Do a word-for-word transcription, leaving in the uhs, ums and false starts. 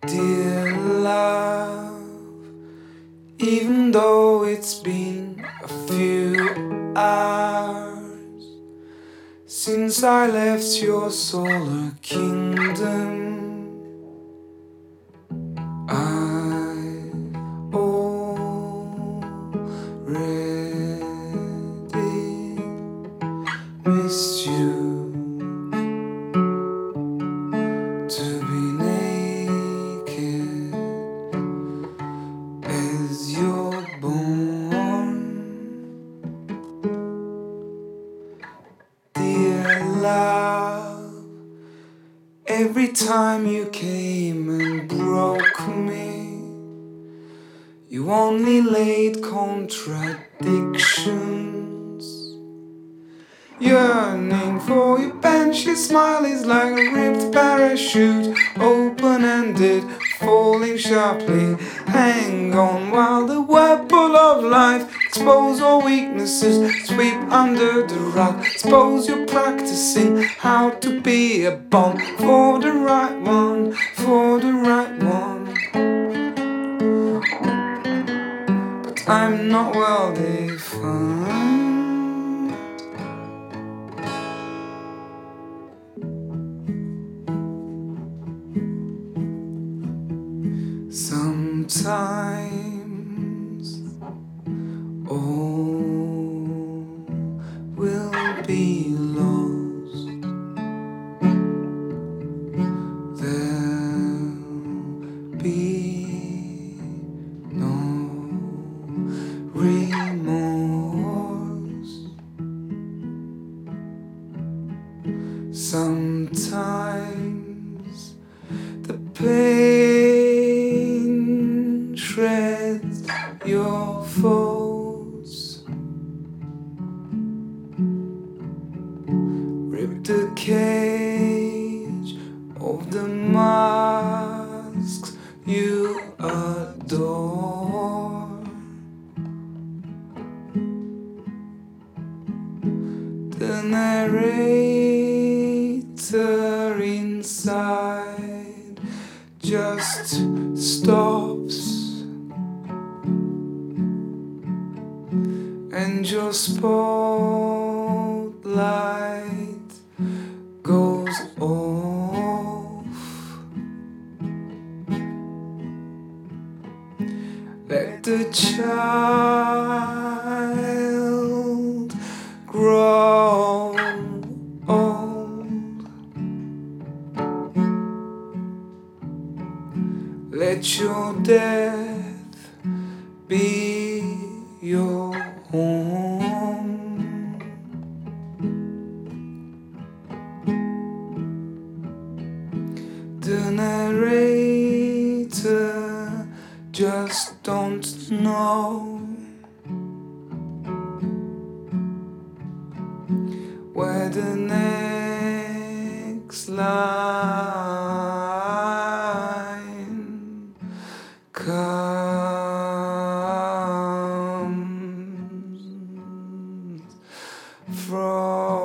Dear love, even though it's been a few hours since I left your solar kingdom, I already missed you. To be naked as you're born. Dear love, every time you came and broke me, you only laid contradictions. Yearning for your banshee smile is like a ripped parachute, open-ended, falling sharply. Hang on while the whirlpool of life expose all weaknesses, sweep under the rug. Suppose you're practicing how to be a bomb for the right one, for the right one. But I'm not well defined. Sometimes all will be lost. There'll be no remorse. Sometimes the pain shreds your foes. Rip the cage of the masks you adore. The narrator inside just stops, and your spotlight goes off. Let the child grow old. Let your death be your home. The narrator just don't know where the next line comes from.